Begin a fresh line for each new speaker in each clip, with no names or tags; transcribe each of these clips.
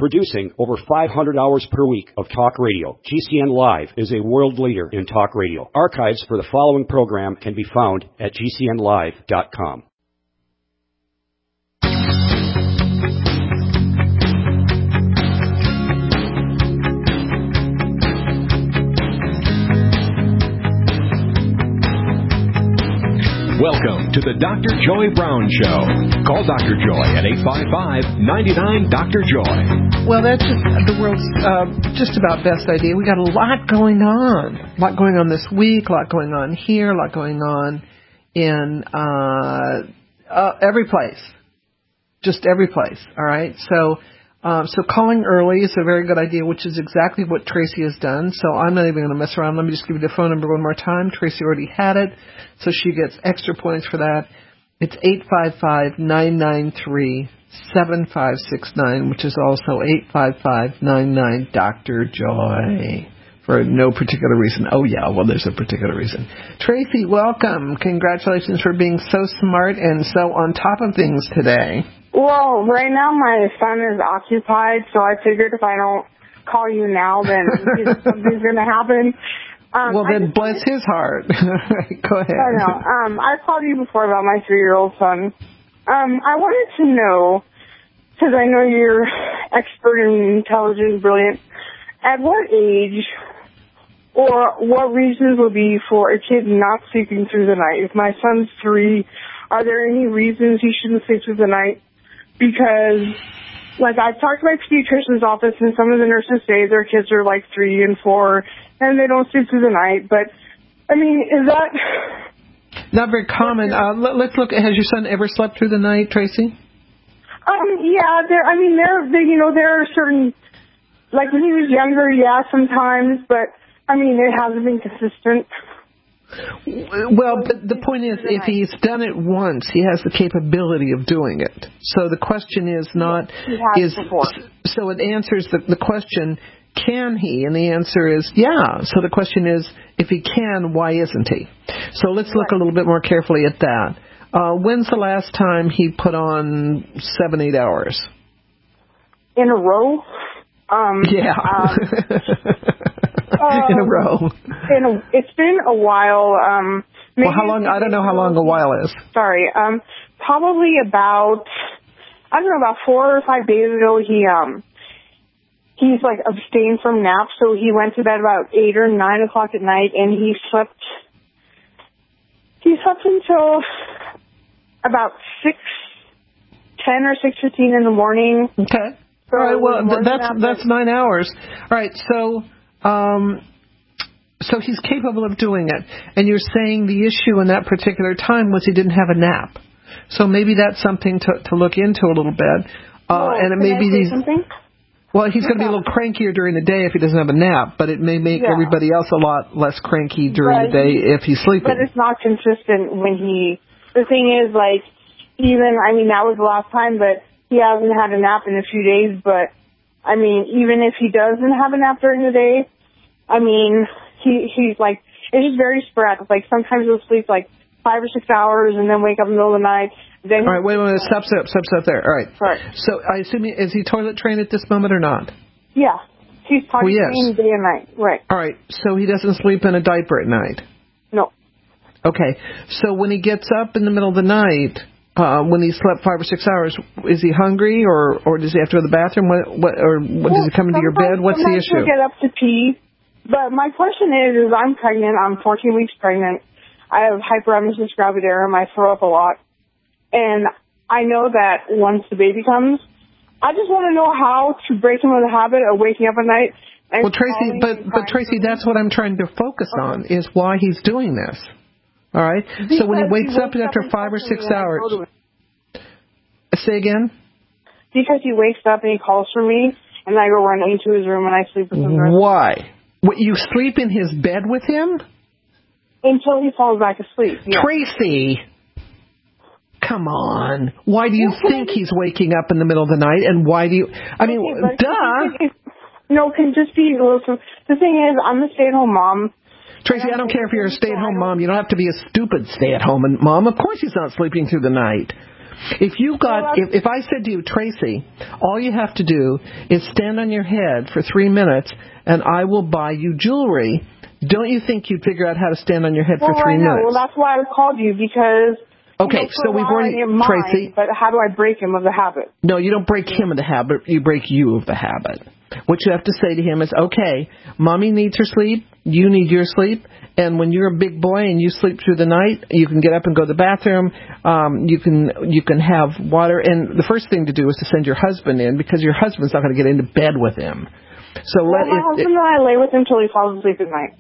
Producing over 500 hours per week of talk radio, GCN Live is a world leader in talk radio. Archives for the following program can be found at GCNlive.com.
Welcome to the Dr. Joy Brown Show. Call Dr. Joy at 855-99-DR-JOY.
Well, that's just the world's just about best idea. We got a lot going on. A lot going on this week, a lot going on here, a lot going on in every place. Just every place, all right? So calling early is a very good idea, which is exactly what Tracy has done. So I'm not even going to mess around. Let me just give you the phone number one more time. Tracy already had it, so she gets extra points for that. It's 855-993-7569, which is also 855-99-DR-JOY for no particular reason. Oh, yeah, well, there's a particular reason. Tracy, welcome. Congratulations for being so smart and so on top of things today.
Well, right now my son is occupied, so I figured if I don't call you now, then something's going to happen.
Well, then bless his heart. Go ahead.
I know. I called you before about my 3-year-old son. I wanted to know, because I know you're expert and intelligent and brilliant, at what age or what reasons would be for a kid not sleeping through the night? If my son's 3, are there any reasons he shouldn't sleep through the night? Because, like, I've talked to my pediatrician's office, and some of the nurses say their kids are, like, 3 and 4, and they don't sleep through the night. But, I mean, is that...
Not very common. Let's look. Has your son ever slept through the night, Tracy?
Yeah, there are certain... Like, when he was younger, yeah, sometimes, but, I mean, it hasn't been consistent.
Well, but the point is, if he's done it once, he has the capability of doing it. So the question is not...
Yes, he has before.
So it answers the question, can he? And the answer is, yeah. So the question is, if he can, why isn't he? So let's look a little bit more carefully at that. When's the last time he put on 7-8 hours?
In a row?
Yeah. In a row.
It's been a while.
Well, how long? I don't know how long a while is.
Sorry. Probably about 4 or 5 days ago, he's like abstained from naps, so he went to bed about 8 or 9 o'clock at night, and he slept until about 6:10 or 6:15 in the morning.
Okay. All right. Well, that's 9 hours. All right. So he's capable of doing it, and you're saying the issue in that particular time was he didn't have a nap. So maybe that's something to look into a little bit. And it may be
something.
Well, he's going to be a little crankier during the day if he doesn't have a nap, but it may make everybody else a lot less cranky during the day if he's sleeping.
But it's not consistent when the thing is, like, that was the last time, but he hasn't had a nap in a few days, but, I mean, even if he doesn't have a nap during the day, I mean, he's like, it's just very sporadic. Like, sometimes he'll sleep, like, 5 or 6 hours and then wake up in the middle of the night. Then
all right, wait a minute. Stop there. All right.
Sorry.
So I assume, is he toilet trained at this moment or not?
Yeah. He's potty trained day and night. Right.
All right. So he doesn't sleep in a diaper at night?
No.
Okay. So when he gets up in the middle of the night, when he slept 5 or 6 hours, is he hungry or does he have to go to the bathroom? Does he come into your bed? What's the issue?
He'll get up to pee. But my question is I'm pregnant. I'm 14 weeks pregnant. I have hyperemesis gravidarum. I throw up a lot. And I know that once the baby comes, I just want to know how to break him of the habit of waking up at night.
Well, Tracy, but Tracy, that's what I'm trying to focus on, is why he's doing this. All right? Because so when he wakes up after 5 or 6 hours... Say again?
Because he wakes up and he calls for me, and I go run into his room and I sleep with him.
Why? What, you sleep in his bed with him?
Until he falls back asleep. Yeah.
Tracy! Come on. Why do you think he's waking up in the middle of the night, and why do you... duh!
No, can just be... Listen, the thing is, I'm a stay-at-home mom.
Tracy, I don't care if you're a stay-at-home mom. You don't have to be a stupid stay-at-home mom. Of course he's not sleeping through the night. If you got, if I said to you, Tracy, all you have to do is stand on your head for 3 minutes, and I will buy you jewelry. Don't you think you'd figure out how to stand on your head for 3 minutes?
Well, that's why I called you, because...
Okay, so we've already, Tracy.
But how do I break him of the habit?
No, you don't break him of the habit. You break you of the habit. What you have to say to him is, okay, Mommy needs her sleep. You need your sleep. And when you're a big boy and you sleep through the night, you can get up and go to the bathroom. You can have water. And the first thing to do is to send your husband in, because your husband's not going to get into bed with him. So
my husband and I lay with him till he falls asleep at night.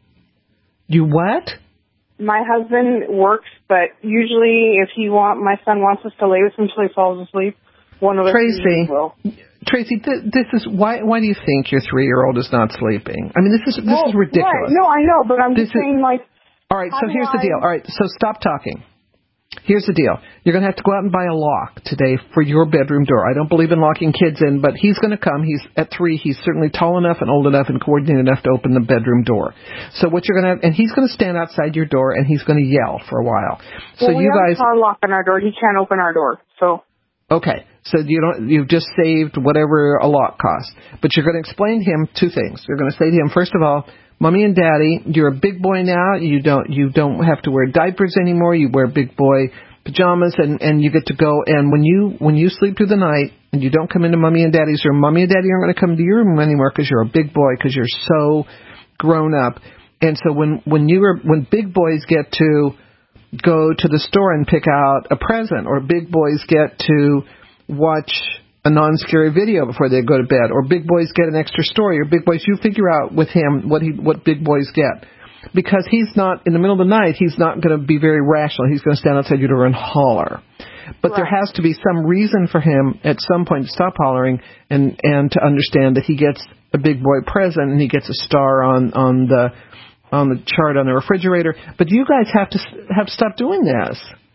You what?
My husband works, but usually if my son wants us to lay with him till he falls asleep, one of us will. Tracy,
this is why do you think your 3-year-old is not sleeping? I mean, this is ridiculous.
Right. No, I know, but I'm just saying, like...
All right, so here's the deal. All right, so stop talking. Here's the deal. You're going to have to go out and buy a lock today for your bedroom door. I don't believe in locking kids in, but he's going to come. He's at 3. He's certainly tall enough and old enough and coordinated enough to open the bedroom door. So what you're going to have, and he's going to stand outside your door and he's going to yell for a while. So
we have a car lock on our door. He can't open our door. So. Okay.
So you've just saved whatever a lock costs. But you're going to explain to him 2 things. You're going to say to him, first of all, Mommy and Daddy, you're a big boy now. You don't have to wear diapers anymore. You wear big boy pajamas, and you get to go. And when you sleep through the night and you don't come into Mommy and Daddy's room, Mommy and Daddy aren't going to come to your room anymore because you're a big boy, because you're so grown up. And so when big boys get to go to the store and pick out a present, or big boys get to watch a non-scary video before they go to bed, or big boys get an extra story, or big boys, you figure out with him what big boys get. Because he's not, in the middle of the night, he's not going to be very rational. He's going to stand outside your door and holler. But there has to be some reason for him at some point to stop hollering and to understand that he gets a big boy present and he gets a star on the chart on the refrigerator. But you guys have to stop doing this.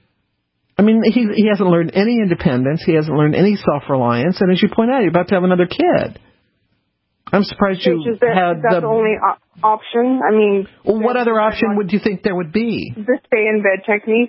I mean, he hasn't learned any independence. He hasn't learned any self-reliance. And as you point out, you're about to have another kid. I'm surprised
that's the only option. I mean...
Well, what other option would you think there would be?
The stay-in-bed technique?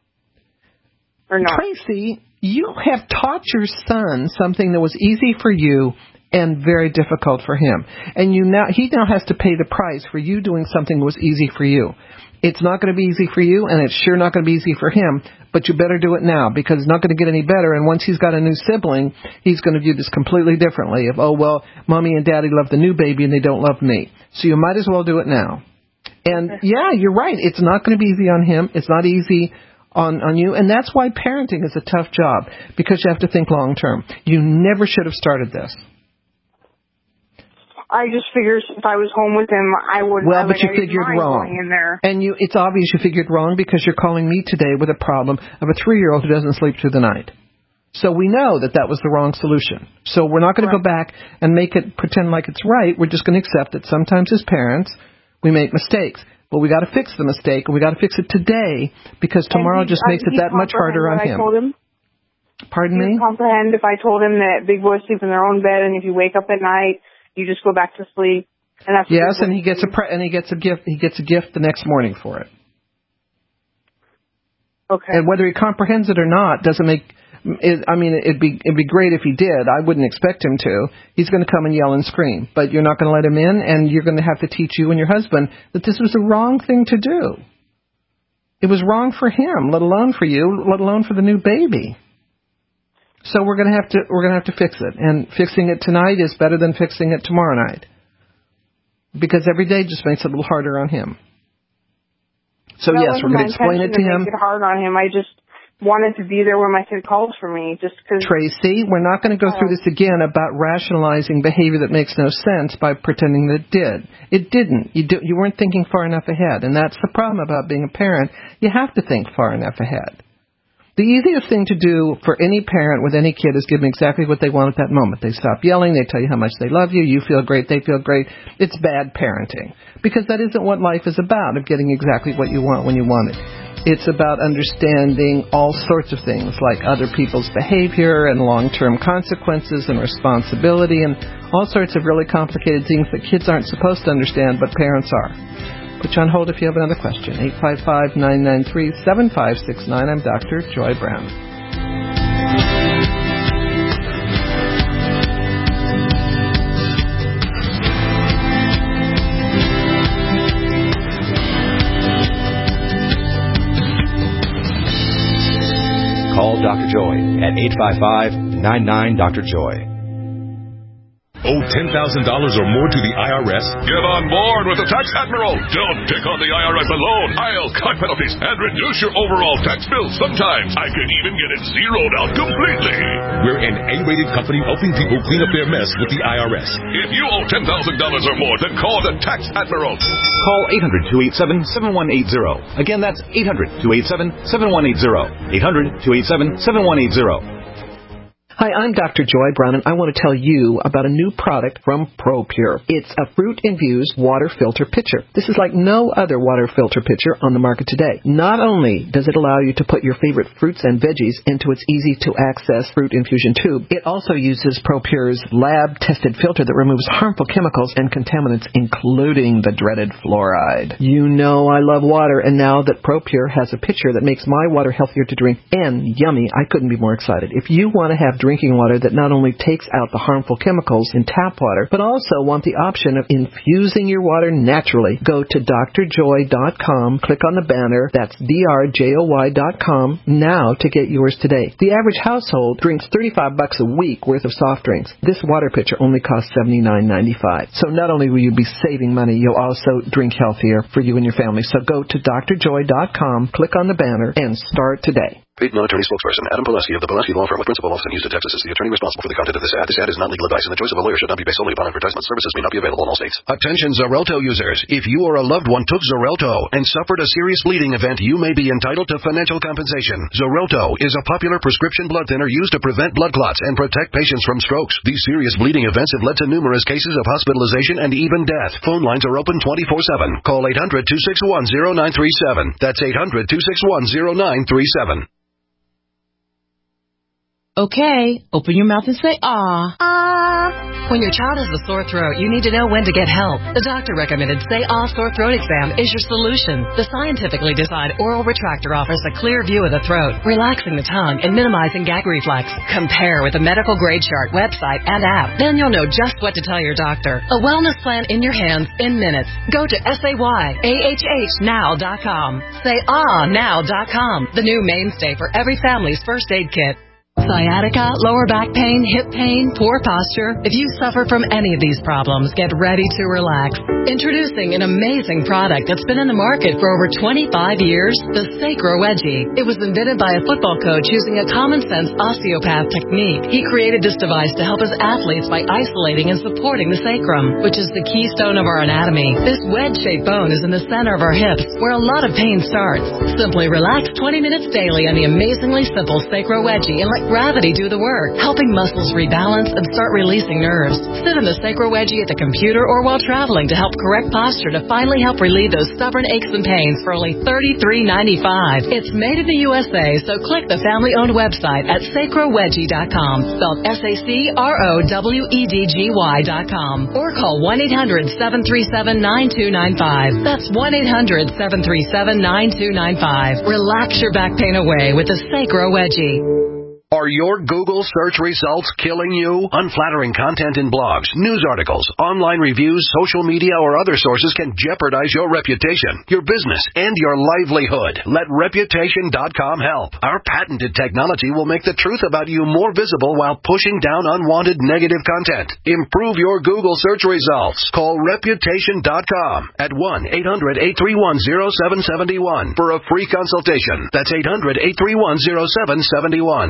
Or not?
Tracy, you have taught your son something that was easy for you and very difficult for him. And he now has to pay the price for you doing something that was easy for you. It's not going to be easy for you, and it's sure not going to be easy for him, but you better do it now, because it's not going to get any better. And once he's got a new sibling, he's going to view this completely differently. Of, oh, well, Mommy and Daddy love the new baby and they don't love me. So you might as well do it now. And, yeah, you're right. It's not going to be easy on him. It's not easy on you. And that's why parenting is a tough job, because you have to think long term. You never should have started this.
I just figured if I was home with him, I wouldn't.
Well, but you figured wrong.
In there.
And it's obvious you figured wrong, because you're calling me today with a problem of a 3-year-old who doesn't sleep through the night. So we know that was the wrong solution. So we're not going to go back and pretend like it's right. We're just going to accept that sometimes as parents we make mistakes. But we got to fix the mistake, and we got to fix it today, because tomorrow just makes it that much harder on him.
I told him?
Pardon me?
Comprehend if I told him that big boys sleep in their own bed, and if you wake up at night, you just go back to sleep. And that's
and he gets a gift. He gets a gift the next morning for it.
Okay.
And whether he comprehends it or not doesn't make. It'd be great if he did. I wouldn't expect him to. He's going to come and yell and scream, but you're not going to let him in, and you're going to have to teach you and your husband that this was the wrong thing to do. It was wrong for him, let alone for you, let alone for the new baby. So we're going to have to fix it, and fixing it tonight is better than fixing it tomorrow night, because every day just makes it a little harder on him. So yes, we're going to explain it to him.
Make it hard on him. I just wanted to be there when my kid calls for me, just because.
Tracy, we're not going to go through this again about rationalizing behavior that makes no sense by pretending that it did. It didn't. You weren't thinking far enough ahead, and that's the problem about being a parent. You have to think far enough ahead. The easiest thing to do for any parent with any kid is give them exactly what they want at that moment. They stop yelling. They tell you how much they love you. You feel great. They feel great. It's bad parenting, because that isn't what life is about, of getting exactly what you want when you want it. It's about understanding all sorts of things, like other people's behavior and long-term consequences and responsibility and all sorts of really complicated things that kids aren't supposed to understand, but parents are. Put you on hold if you have another question. 855-993-7569. I'm Dr. Joy Brown.
Dr. Joy at 855-99-DR-JOY.
Owe $10,000 or more to the IRS? Get on board with the Tax Admiral. Don't pick on the IRS alone. I'll cut penalties and reduce your overall tax bill. Sometimes I can even get it zeroed out completely.
We're an A-rated company helping people clean up their mess with the IRS.
If you owe $10,000 or more, then call the Tax Admiral.
Call 800-287-7180. Again, that's 800-287-7180. 800-287-7180.
Hi, I'm Dr. Joy Brown, and I want to tell you about a new product from ProPure. It's a fruit-infused water filter pitcher. This is like no other water filter pitcher on the market today. Not only does it allow you to put your favorite fruits and veggies into its easy-to-access fruit infusion tube, it also uses ProPure's lab-tested filter that removes harmful chemicals and contaminants, including the dreaded fluoride. You know I love water, and now that ProPure has a pitcher that makes my water healthier to drink and yummy, I couldn't be more excited. If you want to have drinking water that not only takes out the harmful chemicals in tap water, but also want the option of infusing your water naturally, go to drjoy.com, click on the banner, that's drjoy.com, now to get yours today. The average household drinks $35 a week worth of soft drinks. This water pitcher only costs $79.95. So not only will you be saving money, you'll also drink healthier for you and your family. So go to drjoy.com, click on the banner, and start today.
Paid non-attorney spokesperson Adam Pileski of the Pileski Law Firm with principal office in Houston, Texas is the attorney responsible for the content of this ad. This ad is not legal advice, and the choice of a lawyer should not be based solely upon advertisement. Services may not be available in all states. Attention Xarelto users. If you or a loved one took Xarelto and suffered a serious bleeding event, you may be entitled to financial compensation. Xarelto is a popular prescription blood thinner used to prevent blood clots and protect patients from strokes. These serious bleeding events have led to numerous cases of hospitalization and even death. Phone lines are open 24/7. Call 800-261-0937. That's 800-261-0937.
Okay, open your mouth and say, ah. Ah. When your child has a sore throat, you need to know when to get help. The doctor recommended Say Ah Sore Throat Exam is your solution. The scientifically designed oral retractor offers a clear view of the throat, relaxing the tongue and minimizing gag reflex. Compare with the medical grade chart, website, and app. Then you'll know just what to tell your doctor. A wellness plan in your hands in minutes. Go to SayAHHnow.com. SayAhNow.com, the new mainstay for every family's first aid kit. Sciatica, lower back pain, hip pain, poor posture. If you suffer from any of these problems, get ready to relax. Introducing an amazing product that's been in the market for over 25 years, the Sacro Wedgie. It was invented by a football coach using a common-sense osteopath technique. He created this device to help his athletes by isolating and supporting the sacrum, which is the keystone of our anatomy. This wedge-shaped bone is in the center of our hips, where a lot of pain starts. Simply relax 20 minutes daily on the amazingly simple Sacro Wedgie and let gravity do the work, helping muscles rebalance and start releasing nerves. Sit in the Sacro Wedgie at the computer or while traveling to help correct posture to finally help relieve those stubborn aches and pains for only $33.95. It's made in the USA, so click the family-owned website at sacrowedgie.com, spelled SACROWEDGY.com, or call 1-800-737-9295. That's 1-800-737-9295. Relax your back pain away with the Sacro Wedgie.
Are your Google search results killing you? Unflattering content in blogs, news articles, online reviews, social media, or other sources can jeopardize your reputation, your business, and your livelihood. Let Reputation.com help. Our patented technology will make the truth about you more visible while pushing down unwanted negative content. Improve your Google search results. Call Reputation.com at 1-800-831-0771 for a free consultation. That's 800-831-0771.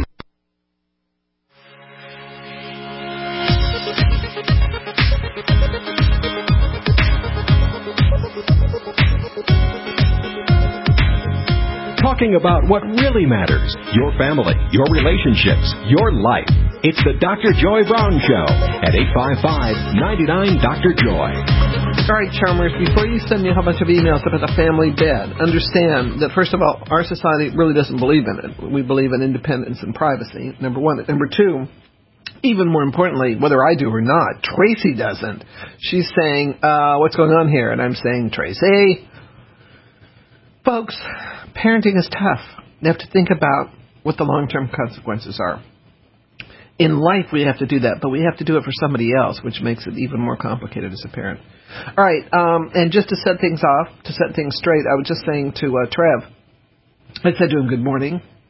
Talking about what really matters, your family, your relationships, your life. It's the Dr. Joy Brown Show at 855-99-DR-JOY.
All right, Charmers, before you send me a whole bunch of emails about the family bed, understand that, first of all, our society really doesn't believe in it. We believe in independence and privacy, number one. Number two, even more importantly, whether I do or not, Tracy doesn't. She's saying, what's going on here? And I'm saying, Tracy, folks, parenting is tough. You have to think about what the long-term consequences are. In life, we have to do that, but we have to do it for somebody else, which makes it even more complicated as a parent. All right, and just to set things off, to set things straight, I was just saying to Trev, I said to him good morning,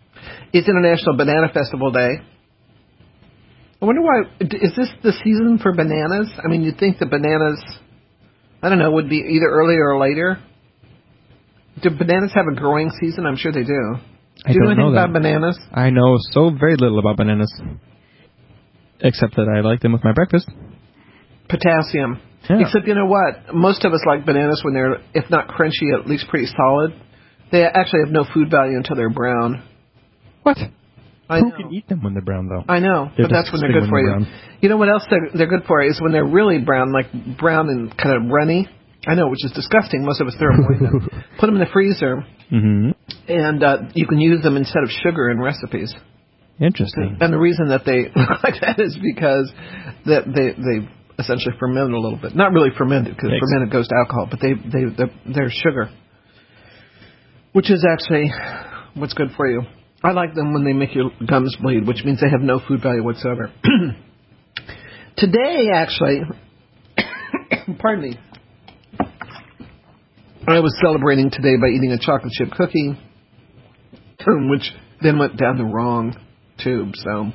It's International Banana Festival Day. I wonder why. Is this the season for bananas? I mean, you'd think the bananas, I don't know, would be either earlier or later. Do bananas have a growing season? I'm sure they do. Do you know anything about bananas?
I know so very little about bananas. Except that I like them with my breakfast.
Potassium.
Yeah.
Except, you know what? Most of us like bananas when they're, if not crunchy, at least pretty solid. They actually have no food value until they're brown.
What?
Who
can eat them when they're brown, though?
I know, but that's when they're good for you. Brown. You know what else they're good for is when they're really brown, like brown and kind of runny. I know, which is disgusting. Most of us throw them away. Put them in the freezer, and you can use them instead of sugar in recipes.
Interesting.
And the reason that they look like that is because that they essentially ferment a little bit. Not really fermented, because fermented goes to alcohol, but they're sugar, which is actually what's good for you. I like them when they make your gums bleed, which means they have no food value whatsoever. Today, actually, pardon me, I was celebrating today by eating a chocolate chip cookie, which then went down the wrong tube,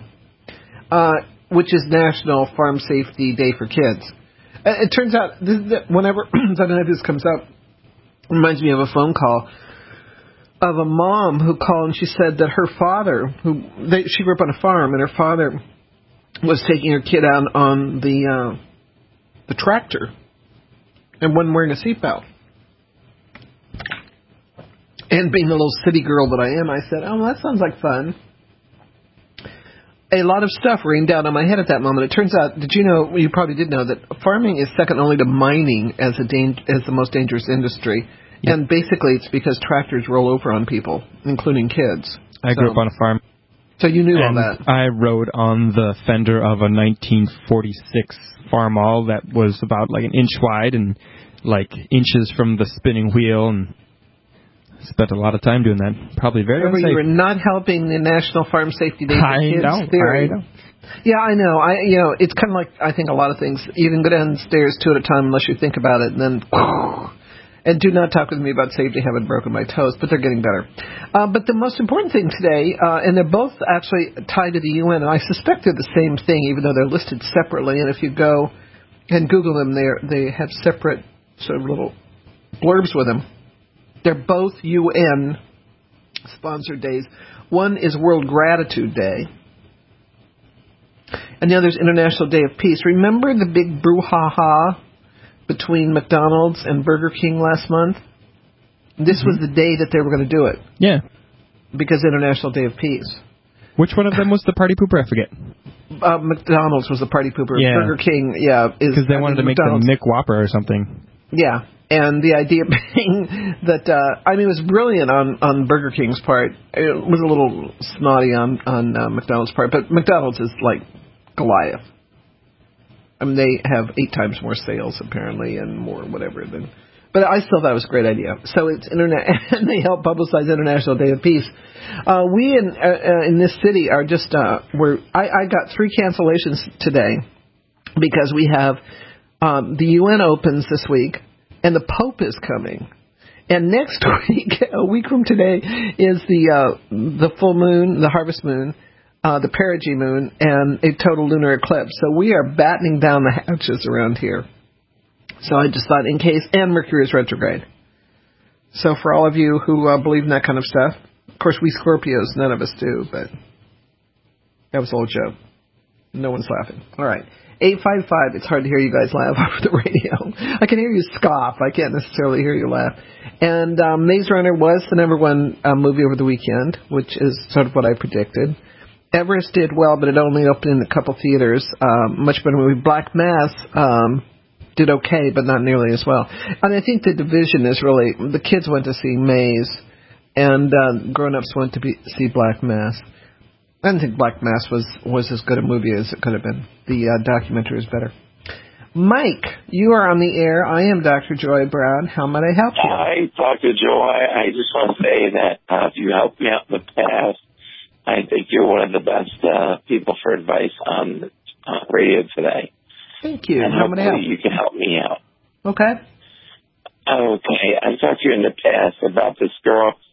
which is National Farm Safety Day for Kids. It turns out, whenever, I don't know if this comes up, it reminds me of a phone call of a mom who called, and she said that her father, she grew up on a farm, and her father was taking her kid out on the tractor and wasn't wearing a seatbelt. And being the little city girl that I am, I said, oh, that sounds like fun. A lot of stuff rained down on my head at that moment. It turns out, you probably did know that farming is second only to mining as the most dangerous industry. Yep. And basically it's because tractors roll over on people, including kids.
I grew up on a farm.
So you knew all that.
I rode on the fender of a 1946 Farmall that was about like an inch wide and like inches from the spinning wheel, and spent a lot of time doing that. Probably very unsafe.
You were not helping the National Farm Safety Day for Kids theory.
I know.
Yeah, I know. It's kind of like, I think, a lot of things. You can go downstairs two at a time unless you think about it, and then... And do not talk with me about safety. I haven't broken my toes, but they're getting better. But the most important thing today, and they're both actually tied to the UN, and I suspect they're the same thing, even though they're listed separately. And if you go and Google them, they have separate sort of little blurbs with them. They're both UN-sponsored days. One is World Gratitude Day, and the other is International Day of Peace. Remember the big brouhaha between McDonald's and Burger King last month? This was the day that they were going to do it.
Yeah.
Because International Day of Peace.
Which one of them was the party pooper? I forget.
McDonald's was the party pooper.
Yeah.
Burger King,
because they wanted to make the McWhopper or something.
Yeah. And the idea being that, it was brilliant on Burger King's part. It was a little snotty on McDonald's part. But McDonald's is like Goliath. I mean, they have 8 times more sales, apparently, and more whatever. But I still thought it was a great idea. So it's and they help publicize International Day of Peace. We in this city are just, I got 3 cancellations today because we have the UN opens this week, and the Pope is coming. And next week, a week from today, is the full moon, the harvest moon, the perigee moon, and a total lunar eclipse. So we are battening down the hatches around here. So I just thought, in case, and Mercury is retrograde. So for all of you who believe in that kind of stuff, of course we Scorpios, none of us do, but that was a little joke. No one's laughing. All right. 855, it's hard to hear you guys laugh over the radio. I can hear you scoff. I can't necessarily hear you laugh. And Maze Runner was the #1 movie over the weekend, which is sort of what I predicted. Everest did well, but it only opened in a couple theaters. Much better movie. Black Mass did okay, but not nearly as well. And I think the division is really, the kids went to see Maze, and grown-ups went to see Black Mass. I don't think Black Mass was as good a movie as it could have been. The documentary is better. Mike, you are on the air. I am Dr. Joy Brown. How might I help you?
Hi, Dr. Joy. I just want to say that if you helped me out in the past, I think you're one of the best people for advice on radio today.
Thank you.
And hopefully you can help me out.
Okay.
Okay. I talked to you in the past about this girl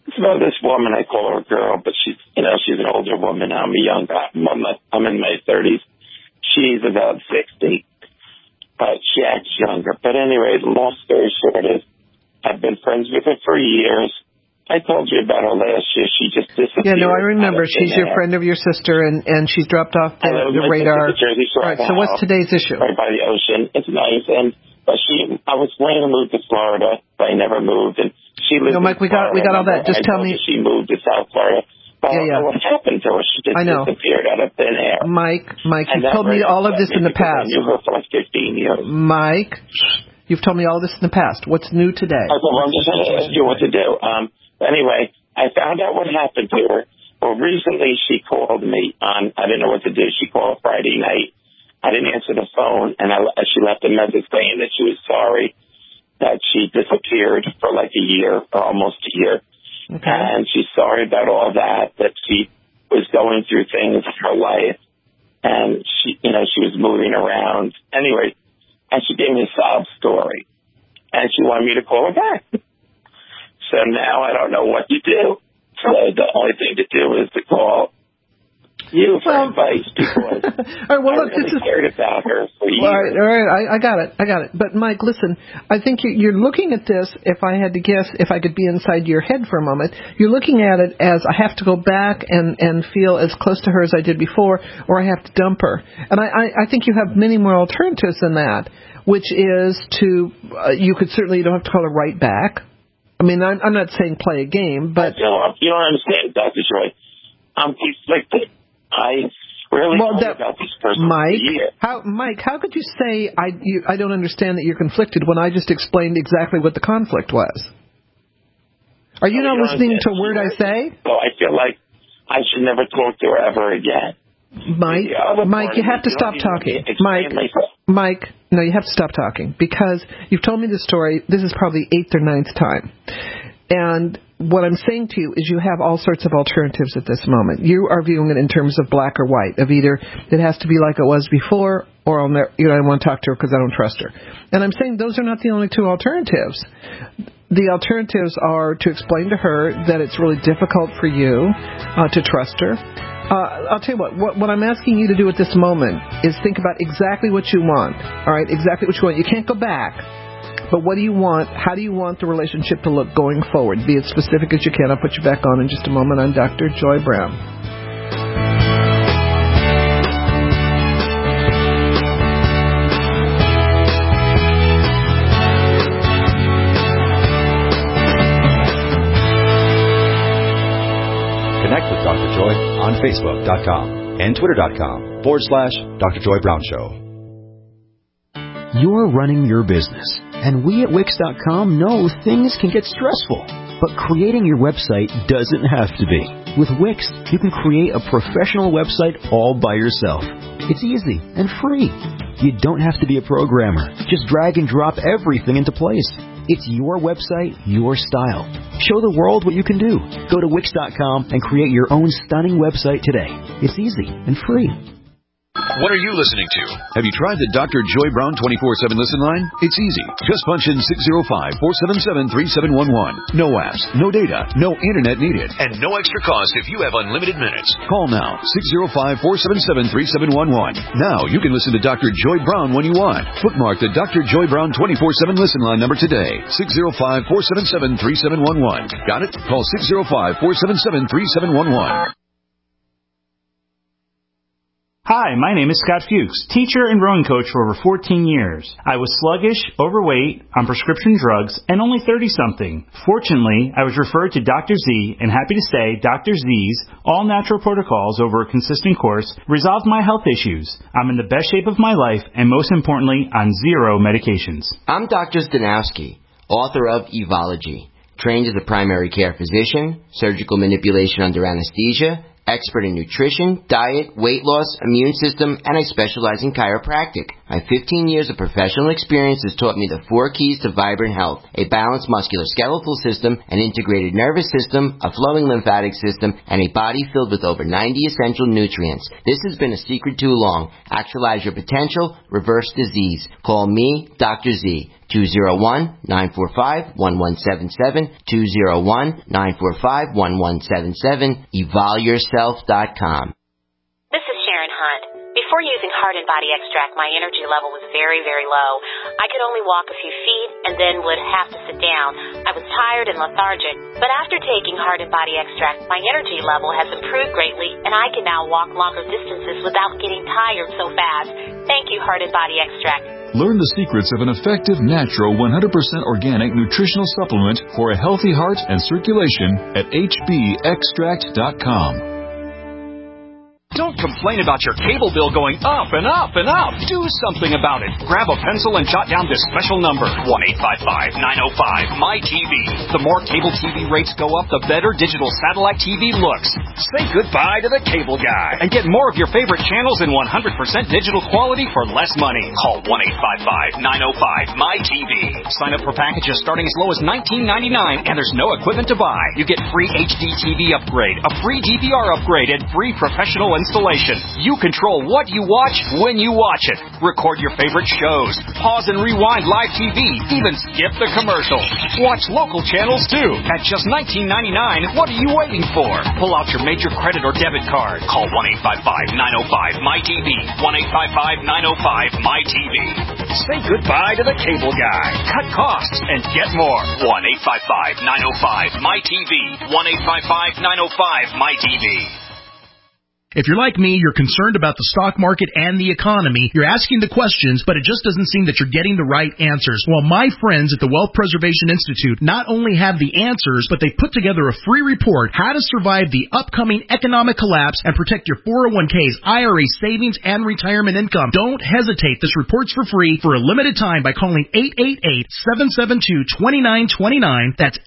So this woman, I call her a girl, but she's an older woman. I'm a young guy. I'm in my 30s. She's about 60, but she acts younger. But anyway, the long story short is, I've been friends with her for years. I told you about her last year. She just disappeared.
Yeah, no, I remember. She's your friend of your sister, and she's dropped off the radar. All right, so what's today's issue?
Right by the ocean. It's nice, but I was planning to move to Florida, but I never moved, and she lives.
No, Mike, we got all that. Just tell me.
She moved to South Florida. But I don't know what happened to her. She just disappeared out of thin air.
Mike, you've told me all of this in the past.
I knew her for like 15 years.
Mike, you've told me all this in the past. What's new today?
Well, I'm just going to ask you what to do. Anyway, I found out what happened to her. Well, recently she called me I didn't know what to do. She called Friday night. I didn't answer the phone, and she left a message saying that she was sorry that she disappeared for like a year or almost a year.
Okay.
And she's sorry about all that she was going through things in her life, and she was moving around. Anyway, and she gave me a sob story, and she wanted me to call her back. So now I don't know what to do. So the only thing to do is to call you for advice, because
all right, well,
I really cared about her for years.
All right, I got it. But, Mike, listen, I think you're looking at this, if I had to guess, if I could be inside your head for a moment, you're looking at it as I have to go back and feel as close to her as I did before, or I have to dump her. And I think you have many more alternatives than that, which is to, you don't have to call her right back. I mean, I'm not saying play a game, but...
You don't understand, Dr. Joy. I'm conflicted. I really know about this person for a year.
Mike, how could you say I don't understand that you're conflicted when I just explained exactly what the conflict was? Are you not listening to a word I say?
So I feel like I should never talk to her ever again.
Mike, you have to stop talking. Mike, no, you have to stop talking, because you've told me this story. This is probably 8th or 9th time. And what I'm saying to you is you have all sorts of alternatives at this moment. You are viewing it in terms of black or white, of either it has to be like it was before, or I don't want to talk to her because I don't trust her. And I'm saying those are not the only two alternatives. The alternatives are to explain to her that it's really difficult for you to trust her. I'll tell you what I'm asking you to do at this moment is think about exactly what you want. All right, exactly what you want. You can't go back. But what do you want? How do you want the relationship to look going forward? Be as specific as you can. I'll put you back on in just a moment. I'm Dr. Joy Brown.
Connect with Dr. Joy on Facebook.com and Twitter.com/Dr. Joy Brown Show.
You're running your business, and we at Wix.com know things can get stressful, but creating your website doesn't have to be. With Wix, you can create a professional website all by yourself. It's easy and free. You don't have to be a programmer. Just drag and drop everything into place. It's your website, your style. Show the world what you can do. Go to Wix.com and create your own stunning website today. It's easy and free.
What are you listening to? Have you tried the Dr. Joy Brown 24/7 listen line? It's easy. Just punch in 605-477-3711. No apps, no data, no internet needed, and no extra cost if you have unlimited minutes. Call now, 605-477-3711. Now you can listen to Dr. Joy Brown when you want. Bookmark the Dr. Joy Brown 24/7 listen line number today, 605-477-3711. Got it? Call 605-477-3711.
Hi, my name is Scott Fuchs, teacher and rowing coach for over 14 years. I was sluggish, overweight, on prescription drugs, and only 30-something. Fortunately, I was referred to Dr. Z, and happy to say Dr. Z's all-natural protocols over a consistent course resolved my health issues. I'm in the best shape of my life, and most importantly, on 0 medications.
I'm Dr. Stanowski, author of Evology, trained as a primary care physician, surgical manipulation under anesthesia, expert in nutrition, diet, weight loss, immune system, and I specialize in chiropractic. My 15 years of professional experience has taught me the 4 keys to vibrant health: a balanced musculoskeletal system, an integrated nervous system, a flowing lymphatic system, and a body filled with over 90 essential nutrients. This has been a secret too long. Actualize your potential, reverse disease. Call me, Dr. Z. 201-945-1177, 201-945-1177, evolveyourself.com.
This is Sharon Hunt. Before using Heart and Body Extract, my energy level was very, very low. I could only walk a few feet and then would have to sit down. I was tired and lethargic. But after taking Heart and Body Extract, my energy level has improved greatly, and I can now walk longer distances without getting tired so fast. Thank you, Heart and Body Extract.
Learn the secrets of an effective, natural, 100% organic nutritional supplement for a healthy heart and circulation at hbextract.com.
Don't complain about your cable bill going up and up and up. Do something about it. Grab a pencil and jot down this special number, 1-855-905-MY-TV. The more cable TV rates go up, the better digital satellite TV looks. Say goodbye to the cable guy and get more of your favorite channels in 100% digital quality for less money. Call 1-855-905-MY-TV. Sign up for packages starting as low as $19.99, and there's no equipment to buy. You get free HD TV upgrade, a free DVR upgrade, and free professional installation. You control what you watch when you watch it. Record your favorite shows. Pause and rewind live TV. Even skip the commercials. Watch local channels too. At just $19.99, what are you waiting for? Pull out your major credit or debit card. Call 1-855-905-MY-TV. 1-855-905-MY-TV. Say goodbye to the cable guy. Cut costs and get more. 1-855-905-MY-TV. 1-855-905-MY-TV.
If you're like me, you're concerned about the stock market and the economy. You're asking the questions, but it just doesn't seem that you're getting the right answers. Well, my friends at the Wealth Preservation Institute not only have the answers, but they put together a free report, How to Survive the Upcoming Economic Collapse and Protect Your 401ks, IRA savings, and retirement income. Don't hesitate. This report's for free for a limited time by calling 888-772-2929. That's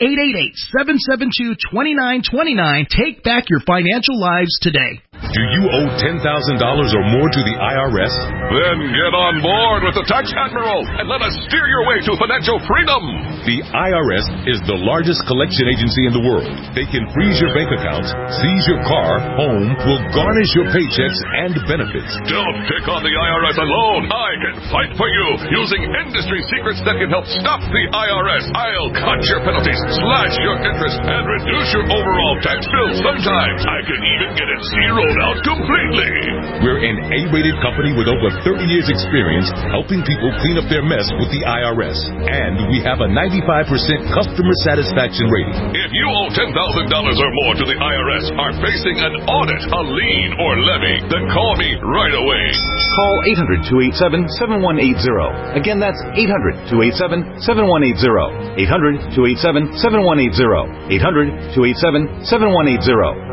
888-772-2929. Take back your financial lives today.
Do you owe $10,000 or more to the IRS? Then get on board with the Tax Admiral and let us steer your way to financial freedom. The IRS is the largest collection agency in the world. They can freeze your bank accounts, seize your car, home, will garnish your paychecks and benefits. Don't pick on the IRS alone. I can fight for you using industry secrets that can help stop the IRS. I'll cut your penalties, slash your interest, and reduce your overall tax bill. Sometimes I can even get it zeroed out completely. We're an A-rated company with over 30 years experience helping people clean up their mess with the IRS. And we have a 95% customer satisfaction rating. If you owe $10,000 or more to the IRS, are facing an audit, a lien, or levy, then call me right away.
Call 800-287-7180. Again, that's 800-287-7180. 800-287-7180. 800-287-7180.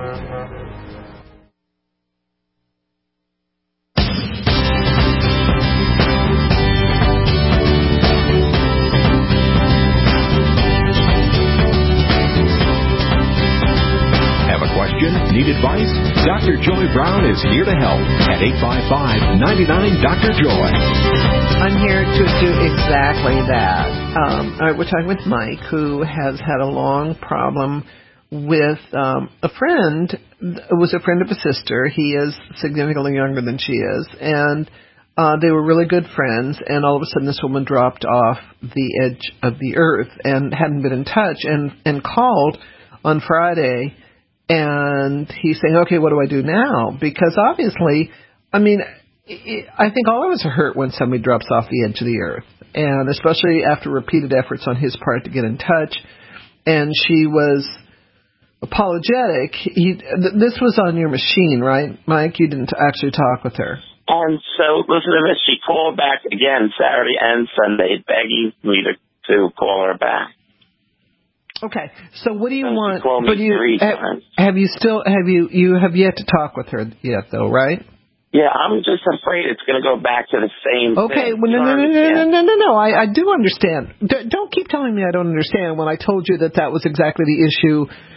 Need advice? Dr. Joy Brown is here to help at 855-99-DR-JOY.
I'm here to do exactly that. We're talking with Mike, who has had a long problem with a friend. It was a friend of a sister. He is significantly younger than she is. And they were really good friends. And all of a sudden this woman dropped off the edge of the earth and hadn't been in touch and called on Friday. And he's saying, okay, what do I do now? Because obviously, I mean, I think all of us are hurt when somebody drops off the edge of the earth. And especially after repeated efforts on his part to get in touch. And she was apologetic. This was on your machine, right, Mike? You didn't actually talk with her.
And so, listen to this. She called back again Saturday and Sunday, begging me to call her back.
Okay, so what do you want?
But you
have yet to talk with her yet, though, right?
Yeah, I'm just afraid it's going to go back to the same thing.
Okay, well, no. I do understand. Don't keep telling me I don't understand when I told you that was exactly the issue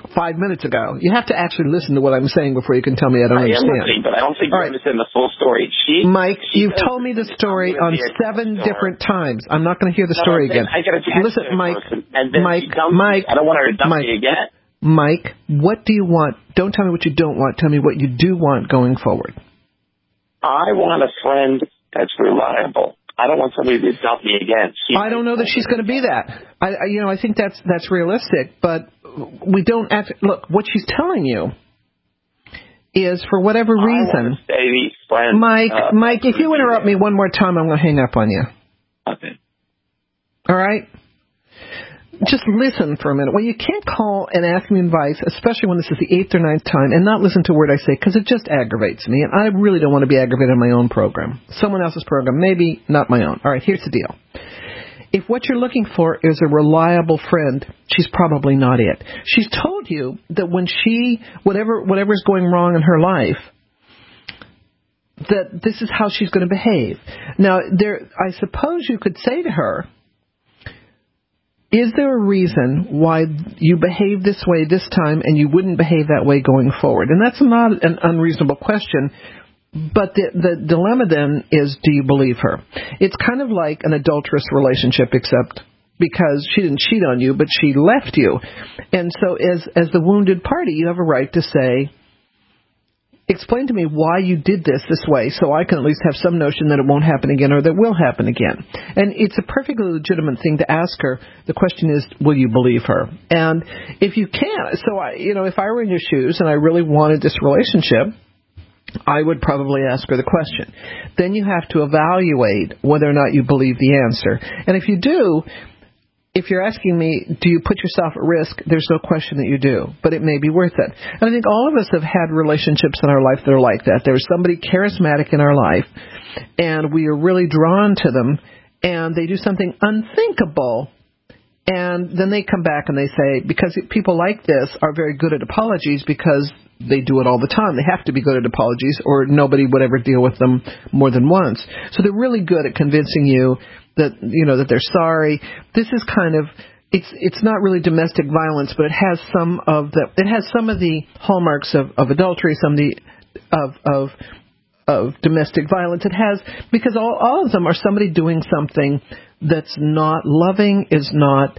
5 minutes ago. You have to actually listen to what I'm saying before you can tell me I don't understand.
I am listening, but I don't think you understand the full story.
Mike, you've told me the story on 7 different times. I'm not going to hear the story again.
I got to
listen, Mike.
Mike. I don't want her to dump me again.
Mike, what do you want? Don't tell me what you don't want. Tell me what you do want going forward.
I want a friend that's reliable. I don't want somebody to dump me again.
I don't know that she's going to be that. I think that's realistic, but we don't look, what she's telling you is for whatever reason. Mike, if you interrupt me one more time, I'm going to hang up on you.
Okay.
All right? Just listen for a minute. Well, you can't call and ask me advice, especially when this is the 8th or 9th time, and not listen to a word I say, because it just aggravates me, and I really don't want to be aggravated on my own program. Someone else's program, maybe not my own. All right, here's the deal. If what you're looking for is a reliable friend, she's probably not it. She's told you that when whatever's going wrong in her life, that this is how she's going to behave. Now, I suppose you could say to her, is there a reason why you behave this way this time and you wouldn't behave that way going forward? And that's not an unreasonable question, but the dilemma then is, do you believe her? It's kind of like an adulterous relationship, except because she didn't cheat on you, but she left you. And so as the wounded party, you have a right to say, explain to me why you did this way so I can at least have some notion that it won't happen again or that will happen again. And it's a perfectly legitimate thing to ask her. The question is, will you believe her? And if you can't, if I were in your shoes and I really wanted this relationship, I would probably ask her the question. Then you have to evaluate whether or not you believe the answer. And if you do, if you're asking me, do you put yourself at risk, there's no question that you do, but it may be worth it. And I think all of us have had relationships in our life that are like that. There's somebody charismatic in our life, and we are really drawn to them, and they do something unthinkable, and then they come back and they say, because people like this are very good at apologies because they do it all the time. They have to be good at apologies or nobody would ever deal with them more than once. So they're really good at convincing you that, that they're sorry. This is kind of, it's not really domestic violence, but it has some of the hallmarks of adultery, some of domestic violence. It has, because all of them are somebody doing something that's not loving, is not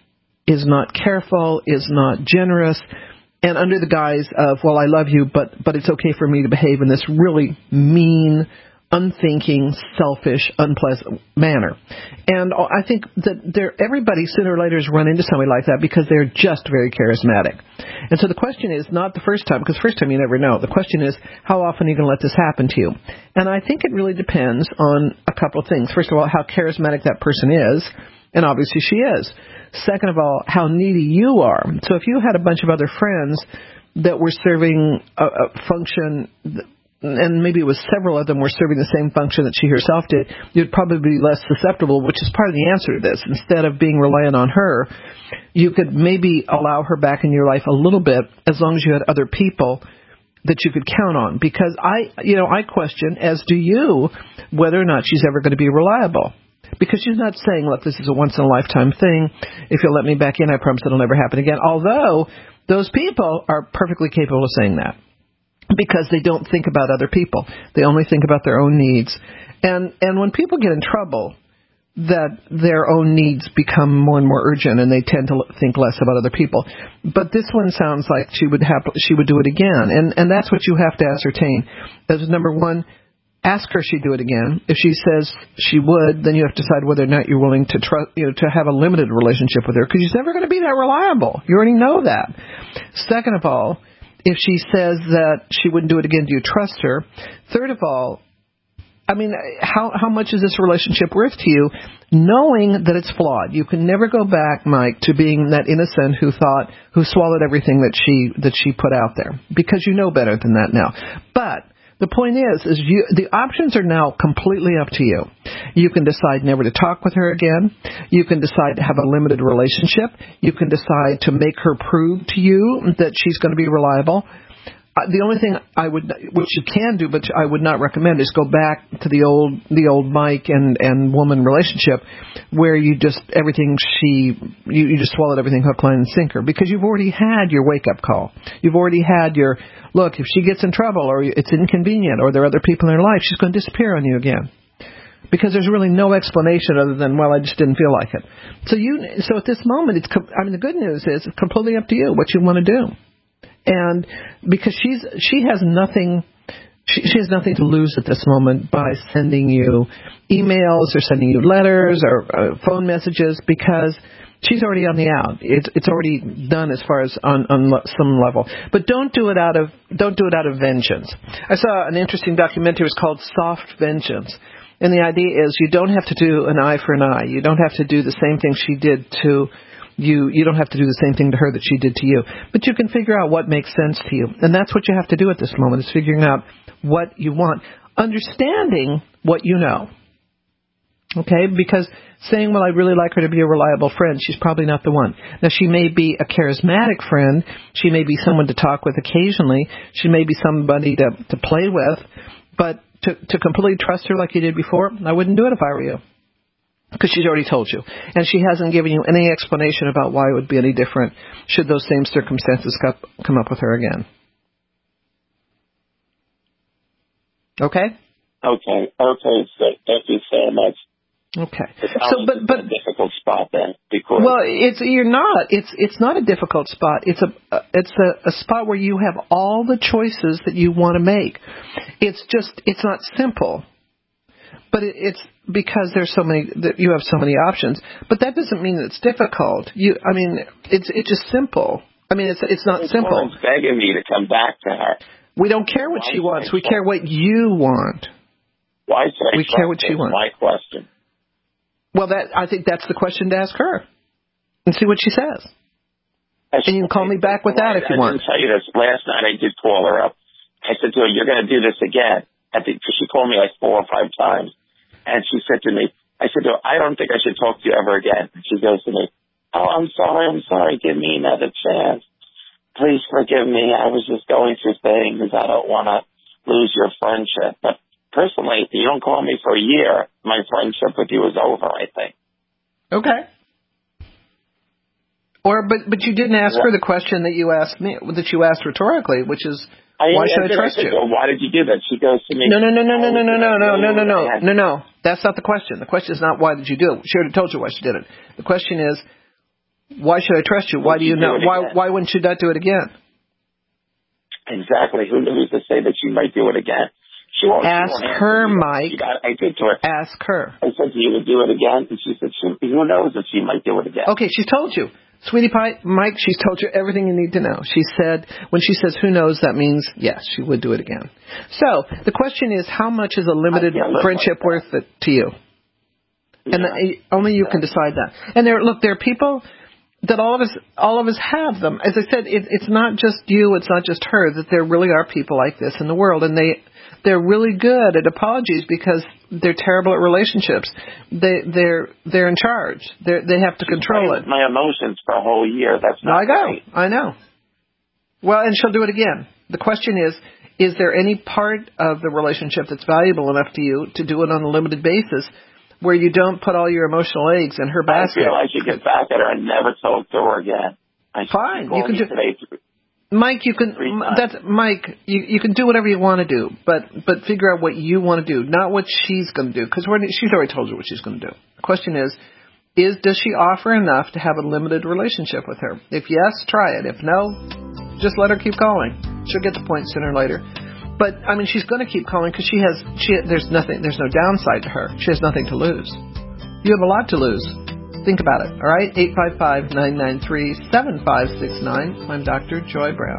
careful, is not generous, and under the guise of, well, I love you, but it's okay for me to behave in this really mean, unthinking, selfish, unpleasant manner. And I think that everybody sooner or later has run into somebody like that because they're just very charismatic. And so the question is not the first time, because first time you never know. The question is, how often are you going to let this happen to you? And I think it really depends on a couple of things. First of all, how charismatic that person is, and obviously she is. Second of all, how needy you are. So if you had a bunch of other friends that were serving a function, and maybe it was several of them were serving the same function that she herself did, you'd probably be less susceptible, which is part of the answer to this. Instead of being reliant on her, you could maybe allow her back in your life a little bit as long as you had other people that you could count on. Because I question, as do you, whether or not she's ever going to be reliable. Because she's not saying, look, this is a once-in-a-lifetime thing. If you'll let me back in, I promise it'll never happen again. Although those people are perfectly capable of saying that because they don't think about other people. They only think about their own needs. And when people get in trouble, that their own needs become more and more urgent, and they tend to think less about other people. But this one sounds like she would do it again. And that's what you have to ascertain. As number one, ask her if she'd do it again. If she says she would, then you have to decide whether or not you're willing to trust, to have a limited relationship with her, because she's never going to be that reliable. You already know that. Second of all, if she says that she wouldn't do it again, do you trust her? Third of all, I mean, how much is this relationship worth to you, knowing that it's flawed? You can never go back, Mike, to being that innocent who swallowed everything that she put out there, because you know better than that now. But the point is the options are now completely up to you. You can decide never to talk with her again. You can decide to have a limited relationship. You can decide to make her prove to you that she's going to be reliable. The only thing which you can do, but I would not recommend, is go back to the old Mike and woman relationship, where you just you just swallowed everything hook, line, and sinker, because you've already had your wake up call. You've already had your look. If she gets in trouble or it's inconvenient or there are other people in her life, she's going to disappear on you again. Because there's really no explanation other than, well, I just didn't feel like it. So at this moment, the good news is it's completely up to you what you want to do. And because she has nothing to lose at this moment by sending you emails or sending you letters or phone messages, because she's already on the out. It's already done as far as on some level. But don't do it out of vengeance. I saw an interesting documentary. It was called Soft Vengeance. And the idea is you don't have to do an eye for an eye. You don't have to do the same thing she did to you. You don't have to do the same thing to her that she did to you. But you can figure out what makes sense to you. And that's what you have to do at this moment, is figuring out what you want. Understanding what you know. Okay? Because saying, well, I really like her to be a reliable friend, she's probably not the one. Now, she may be a charismatic friend. She may be someone to talk with occasionally. She may be somebody to play with. But to completely trust her like you did before, I wouldn't do it if I were you. Because she's already told you. And she hasn't given you any explanation about why it would be any different should those same circumstances come up with her again. Okay?
Okay. So thank you so much.
Okay.
So, but a difficult spot then, because
you're not. It's not a difficult spot. It's a spot where you have all the choices that you want to make. It's not simple, but it's because there's so many that you have so many options. But that doesn't mean that it's difficult. It's just simple. It's not simple.
Someone's begging me to come back to her.
We don't care what she wants. We care what you want.
Why should I?
We care what she wants.
My question.
Well, I think that's the question to ask her, and see what she says. And you can call me back with that if you want.
I didn't tell you this. Last night I did call her up. I said to her, "You're going to do this again." Because she called me like 4 or 5 times, and she said to me, "I said to her, I don't think I should talk to you ever again." And she goes to me, "Oh, I'm sorry. Give me another chance. Please forgive me. I was just going through things. I don't want to lose your friendship. But personally, if you don't call me for a year, my friendship with you is over, I think."
Okay. But you didn't ask her the question that you asked me, that you asked rhetorically, which is, why should I trust you?
Why did you do that? She goes to me.
No. That's not the question. The question is not why did you do it. She already told you why she did it. The question is, why should I trust you? Why do you know? Why wouldn't you not do it again?
Exactly. Who's to say that she might do it again? She won't.
Ask her, Mike.
I did to her.
Ask her.
I said you would do it again, and she said, "Who knows if she might do it again?"
Okay, she's told you. Sweetie Pie, Mike, she's told you everything you need to know. She said, when she says who knows, that means, yes, she would do it again. So, the question is, how much is a limited friendship worth it to you? Yeah. And only you can decide that. And there are people that all of us have them. As I said, it's not just you, it's not just her, that there really are people like this in the world, and they're really good at apologies because they're terrible at relationships. They're in charge. They have to control it.
My emotions for a whole year. That's not right.
I know. Well, and she'll do it again. The question is there any part of the relationship that's valuable enough to you to do it on a limited basis where you don't put all your emotional eggs in her basket?
I feel I should get back at her and never talk to her again.
Fine. You can do Mike, you can do whatever you want to do, but figure out what you want to do, not what she's going to do, because she's already told you what she's going to do. The question is does she offer enough to have a limited relationship with her? If yes, try it. If no, just let her keep calling. She'll get the point sooner or later. But she's going to keep calling because there's no downside to her. She has nothing to lose. You have a lot to lose. Think about it, all right? 855-993-7569. I'm Dr. Joy Brown.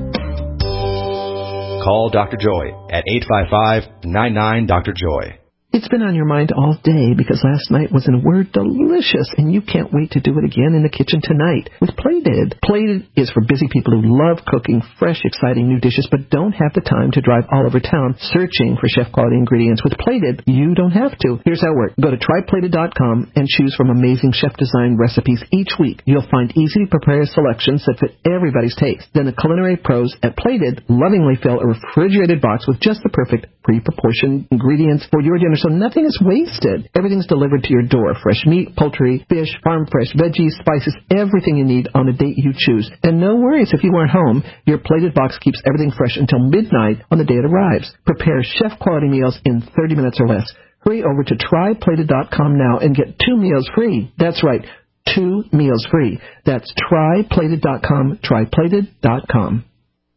Call Dr. Joy at 855-99-Dr. Joy.
It's been on your mind all day because last night was, in a word, delicious, and you can't wait to do it again in the kitchen tonight with Plated. Plated is for busy people who love cooking fresh, exciting new dishes but don't have the time to drive all over town searching for chef-quality ingredients. With Plated, you don't have to. Here's how it works. Go to tryplated.com and choose from amazing chef-designed recipes each week. You'll find easy-to-prepare selections that fit everybody's taste. Then the culinary pros at Plated lovingly fill a refrigerated box with just the perfect pre-proportioned ingredients for your dinner, so nothing is wasted. Everything's delivered to your door. Fresh meat, poultry, fish, farm fresh, veggies, spices, everything you need on the date you choose. And no worries if you aren't home. Your Plated box keeps everything fresh until midnight on the day it arrives. Prepare chef-quality meals in 30 minutes or less. Hurry over to tryplated.com now and get 2 meals free. That's right, 2 meals free. That's tryplated.com, tryplated.com.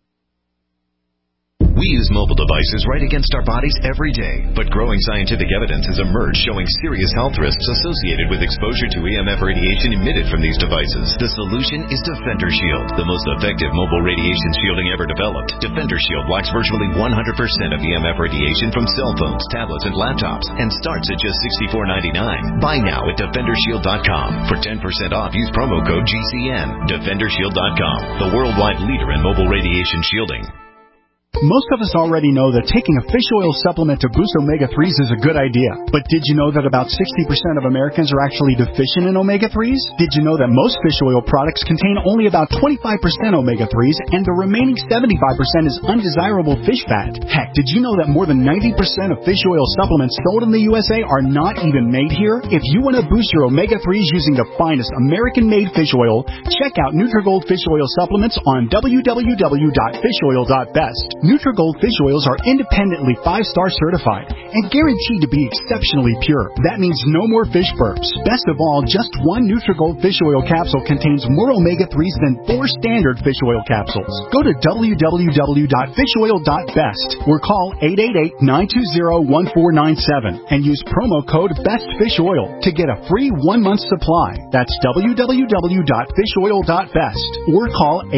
We use mobile devices right against our bodies every day, but growing scientific evidence has emerged showing serious health risks associated with exposure to EMF radiation emitted from these devices. The solution is Defender Shield, the most effective mobile radiation shielding ever developed. Defender Shield blocks virtually 100% of EMF radiation from cell phones, tablets, and laptops, and starts at just $64.99. Buy now at DefenderShield.com. For 10% off, use promo code GCN. DefenderShield.com, the worldwide leader in mobile radiation shielding.
Most of us already know that taking a fish oil supplement to boost omega-3s is a good idea. But did you know that about 60% of Americans are actually deficient in omega-3s? Did you know that most fish oil products contain only about 25% omega-3s and the remaining 75% is undesirable fish fat? Heck, did you know that more than 90% of fish oil supplements sold in the USA are not even made here? If you want to boost your omega-3s using the finest American-made fish oil, check out Nutrigold Fish Oil Supplements on www.fishoil.best. Nutrigold fish oils are independently 5-star certified and guaranteed to be exceptionally pure. That means no more fish burps. Best of all, just one Nutrigold fish oil capsule contains more omega-3s than 4 standard fish oil capsules. Go to www.fishoil.best or call 888-920-1497 and use promo code BESTFISHOIL to get a free 1-month supply. That's www.fishoil.best or call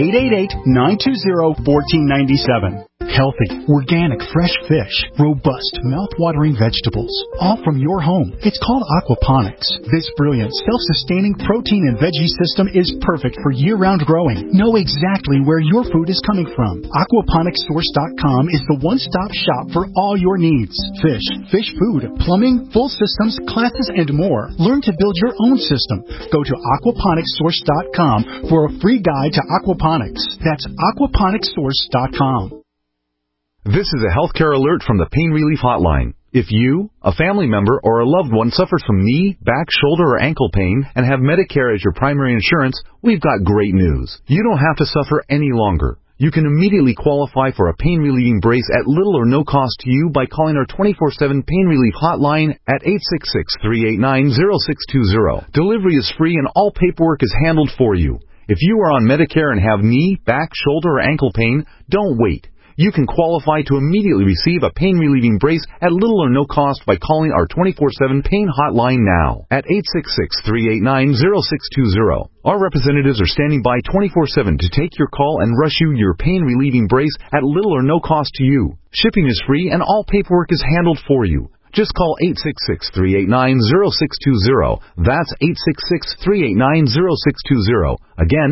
888-920-1497. Healthy, organic, fresh fish, robust, mouth-watering vegetables, all from your home. It's called aquaponics. This brilliant, self-sustaining protein and veggie system is perfect for year-round growing. Know exactly where your food is coming from. Aquaponicssource.com is the one-stop shop for all your needs. Fish, fish food, plumbing, full systems, classes, and more. Learn to build your own system. Go to aquaponicssource.com for a free guide to aquaponics. That's aquaponicssource.com.
This is a healthcare alert from the Pain Relief Hotline. If you, a family member, or a loved one suffers from knee, back, shoulder, or ankle pain and have Medicare as your primary insurance, we've got great news. You don't have to suffer any longer. You can immediately qualify for a pain-relieving brace at little or no cost to you by calling our 24/7 Pain Relief Hotline at 866-389-0620. Delivery is free and all paperwork is handled for you. If you are on Medicare and have knee, back, shoulder, or ankle pain, don't wait. You can qualify to immediately receive a pain-relieving brace at little or no cost by calling our 24/7 Pain Hotline now at 866-389-0620. Our representatives are standing by 24/7 to take your call and rush you your pain-relieving brace at little or no cost to you. Shipping is free and all paperwork is handled for you. Just call 866-389-0620. That's 866-389-0620. Again,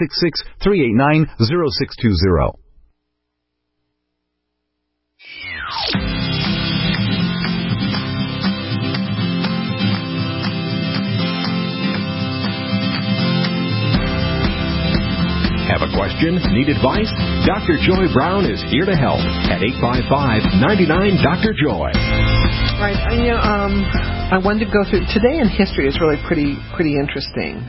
866-389-0620.
Have a question? Need advice? Dr. Joy Brown is here to help at 855-99-DR-JOY.
Right. I wanted to go through today in history is really pretty interesting.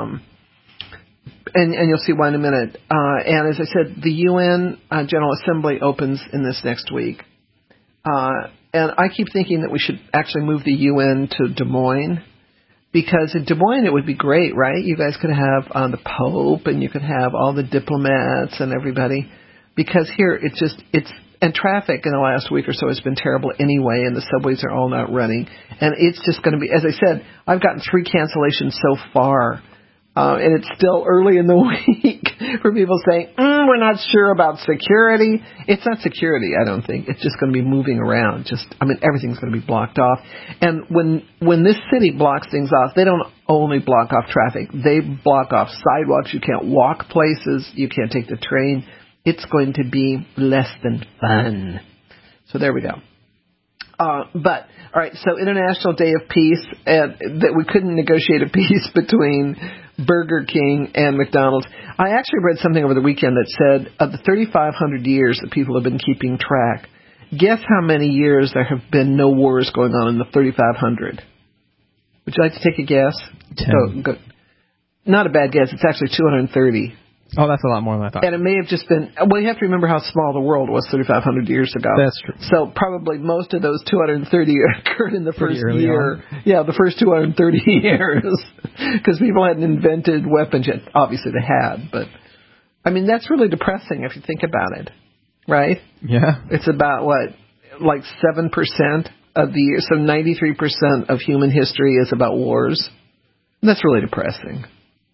And you'll see why in a minute. And as I said, the UN General Assembly opens in this next week. And I keep thinking that we should actually move the UN to Des Moines, because in Des Moines it would be great, right? You guys could have the Pope and you could have all the diplomats and everybody, because here and traffic in the last week or so has been terrible anyway, and the subways are all not running. And it's just going to be, as I said, I've gotten 3 cancellations so far. And it's still early in the week. for people saying, we're not sure about security. It's not security, I don't think. It's just going to be moving around. Everything's going to be blocked off. And when this city blocks things off, they don't only block off traffic. They block off sidewalks. You can't walk places. You can't take the train. It's going to be less than fun. So there we go. All right, so International Day of Peace, that we couldn't negotiate a peace between Burger King and McDonald's. I actually read something over the weekend that said of the 3,500 years that people have been keeping track, guess how many years there have been no wars going on in the 3,500? Would you like to take a guess?
10.
Go. Not a bad guess. It's actually 230.
Oh, that's a lot more than I thought.
And it may have just been, well, you have to remember how small the world was 3,500 years ago.
That's true.
So probably most of those 230 occurred in the first year.
On.
Yeah, the first 230 years. Because people hadn't invented weapons yet. Obviously they had, but that's really depressing if you think about it. Right?
Yeah.
It's about, like 7% of the year. So 93% of human history is about wars. That's really depressing.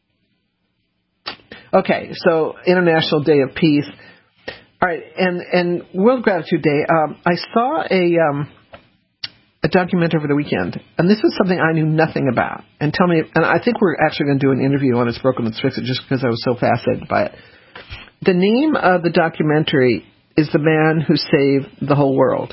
Okay, so International Day of Peace. All right, and World Gratitude Day. I saw a documentary over the weekend, and this is something I knew nothing about. And I think we're actually going to do an interview on It's Broken, Let's Fix It, just because I was so fascinated by it. The name of the documentary is The Man Who Saved the Whole World.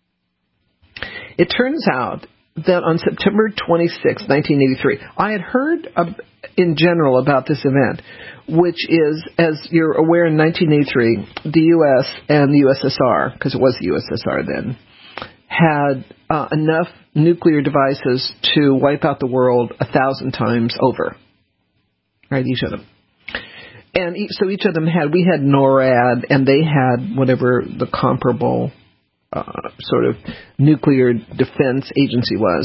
It turns out that on September 26, 1983, I had heard in general about this event, which is, as you're aware, in 1983, the U.S. and the USSR, because it was the USSR then, had enough nuclear devices to wipe out the world 1,000 times over. Right, each of them. And so each of them we had NORAD, and they had whatever the comparable sort of nuclear defense agency was.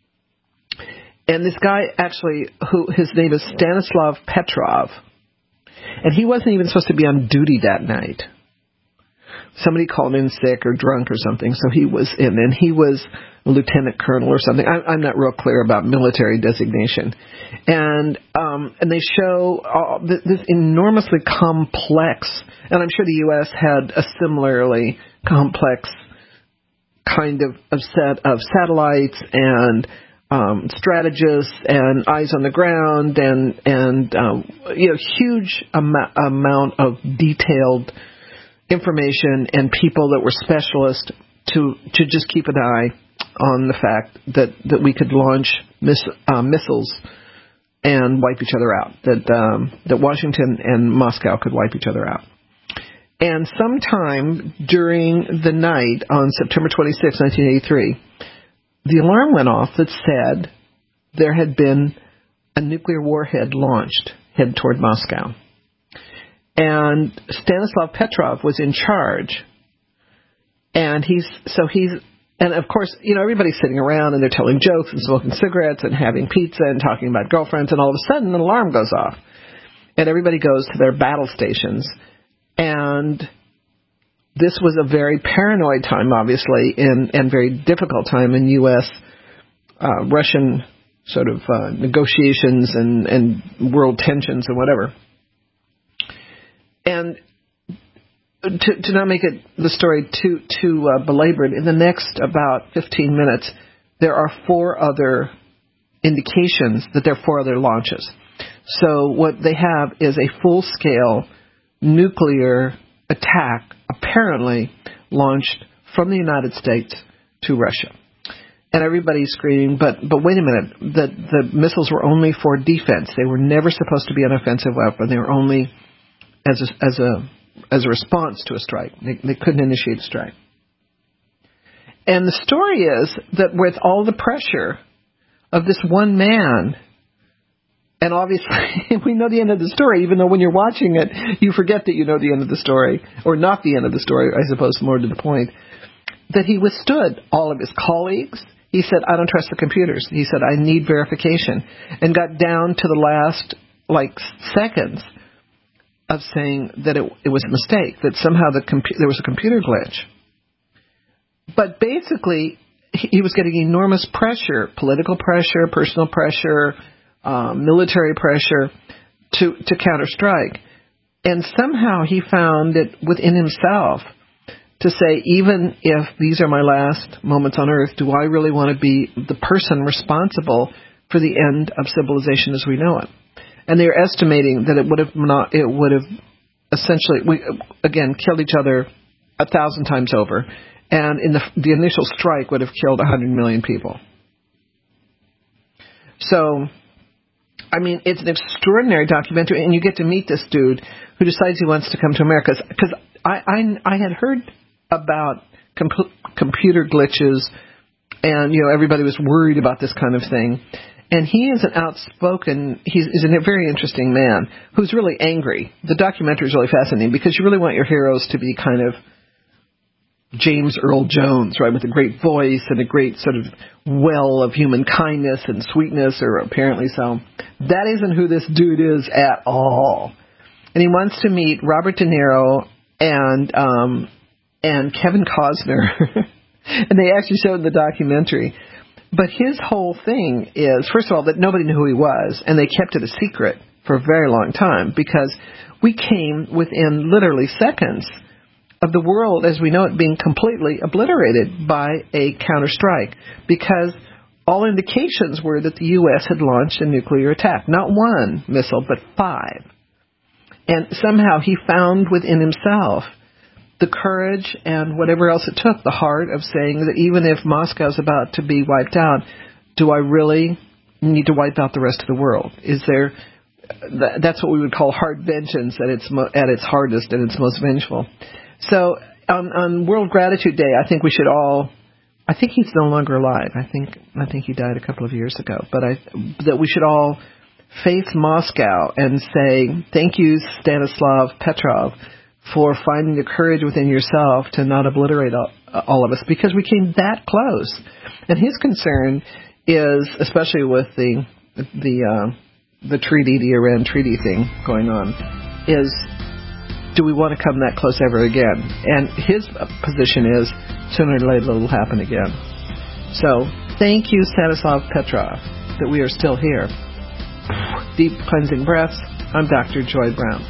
And this guy actually, his name is Stanislav Petrov, and he wasn't even supposed to be on duty that night. Somebody called in sick or drunk or something, so he was in, and he was a lieutenant colonel or something. I'm not real clear about military designation. And they show this enormously complex, and I'm sure the U.S. had a similarly complex kind of set of satellites and strategists and eyes on the ground and huge amount of detailed information and people that were specialists to just keep an eye on the fact that we could launch missiles and wipe each other out, that Washington and Moscow could wipe each other out. And sometime during the night on September 26, 1983, the alarm went off that said there had been a nuclear warhead launched headed toward Moscow. And Stanislav Petrov was in charge. And and of course, everybody's sitting around and they're telling jokes and smoking cigarettes and having pizza and talking about girlfriends, and all of a sudden an alarm goes off. And everybody goes to their battle stations. And this was a very paranoid time, obviously, and very difficult time in U.S. Russian sort of negotiations and world tensions and whatever. And to not make the story too belabored, in the next about 15 minutes, there are 4 other indications that there are 4 other launches. So what they have is a full-scale nuclear attack apparently launched from the United States to Russia. And everybody's screaming, but wait a minute, the missiles were only for defense. They were never supposed to be an offensive weapon. They were only as a response to a strike. They couldn't initiate a strike. And the story is that with all the pressure of this one man, and obviously, we know the end of the story, even though when you're watching it, you forget that you know the end of the story, or not the end of the story, I suppose, more to the point, that he withstood all of his colleagues. He said, I don't trust the computers. He said, I need verification, and got down to the last, seconds of saying that it was a mistake, that somehow there was a computer glitch. But basically, he was getting enormous pressure, political pressure, personal pressure, military pressure to counter-strike. And somehow he found it within himself to say, even if these are my last moments on Earth, do I really want to be the person responsible for the end of civilization as we know it? And they're estimating that it would have essentially, killed each other 1,000 times over. And in the initial strike would have killed 100 million people. So, I mean, it's an extraordinary documentary, and you get to meet this dude who decides he wants to come to America. Because I had heard about computer glitches, and, everybody was worried about this kind of thing. And he is an outspoken, he's a very interesting man who's really angry. The documentary is really fascinating because you really want your heroes to be kind of James Earl Jones, right, with a great voice and a great sort of well of human kindness and sweetness, or apparently so. That isn't who this dude is at all. And he wants to meet Robert De Niro and Kevin Costner. And they actually showed in the documentary. But his whole thing is, first of all, that nobody knew who he was, and they kept it a secret for a very long time because we came within literally seconds of the world as we know it being completely obliterated by a counterstrike, because all indications were that the U.S. had launched a nuclear attack. Not one missile, but 5. And somehow he found within himself the courage and whatever else it took, the heart of saying that even if Moscow's about to be wiped out, do I really need to wipe out the rest of the world? Is there... That's what we would call hard vengeance at its hardest and its most vengeful. So on World Gratitude Day, I think we should all. I think he's no longer alive. I think he died a couple of years ago. But that we should all face Moscow and say thank you, Stanislav Petrov, for finding the courage within yourself to not obliterate all of us, because we came that close. And his concern is, especially with the treaty, the Iran treaty thing going on, is do we want to come that close ever again? And his position is sooner or later it will happen again. So thank you, Stanislav Petrov, that we are still here. Deep cleansing breaths. I'm Dr. Joy Brown.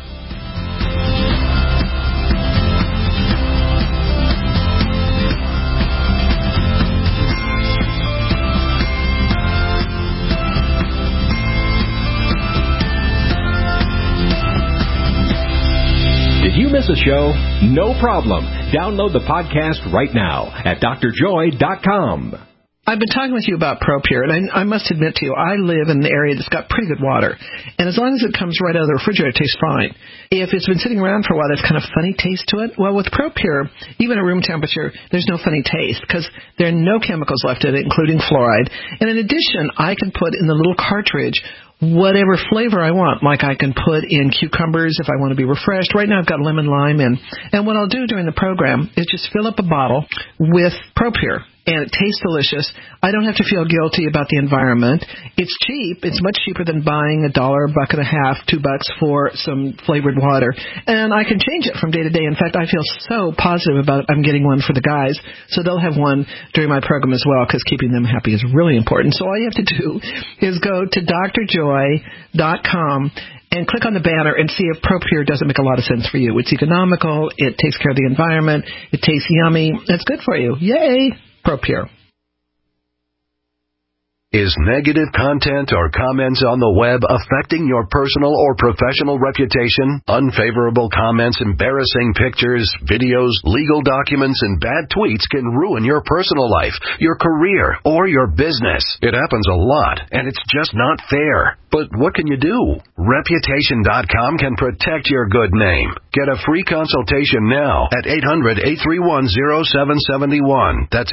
Did you miss a show? No problem. Download the podcast right now at drjoy.com.
I've been talking with you about ProPure, and I must admit to you, I live in an area that's got pretty good water. And as long as it comes right out of the refrigerator, it tastes fine. If it's been sitting around for a while, there's kind of funny taste to it. Well, with ProPure, even at room temperature, there's no funny taste because there are no chemicals left in it, including fluoride. And in addition, I can put in the little cartridge whatever flavor I want. Like I can put in cucumbers if I want to be refreshed. Right now I've got lemon lime in. And what I'll do during the program is just fill up a bottle with ProPure. And it tastes delicious. I don't have to feel guilty about the environment. It's cheap. It's much cheaper than buying $1, $1.50, $2 for some flavored water. And I can change it from day to day. In fact, I feel so positive about it. I'm getting one for the guys, so they'll have one during my program as well, because keeping them happy is really important. So all you have to do is go to drjoy.com and click on the banner and see if ProPure doesn't make a lot of sense for you. It's economical. It takes care of the environment. It tastes yummy. It's good for you. Yay! ProPure.
Is negative content or comments on the web affecting your personal or professional reputation? Unfavorable comments, embarrassing pictures, videos, legal documents, and bad tweets can ruin your personal life, your career, or your business. It happens a lot, and it's just not fair. But what can you do? Reputation.com can protect your good name. Get a free consultation now at 800-831-0771. That's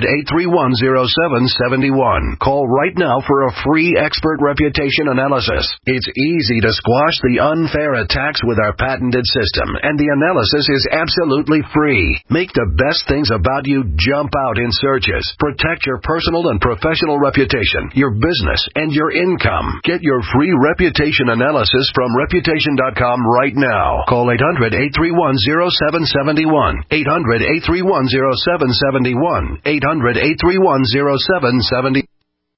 800-831-0771. Call right now for a free expert reputation analysis. It's easy to squash the unfair attacks with our patented system, and the analysis is absolutely free. Make the best things about you jump out in searches. Protect your personal and professional reputation, your business, and your income. Get your free reputation analysis from Reputation.com right now. Call 800-831-0771. 800-831-0771. 800-831-0770.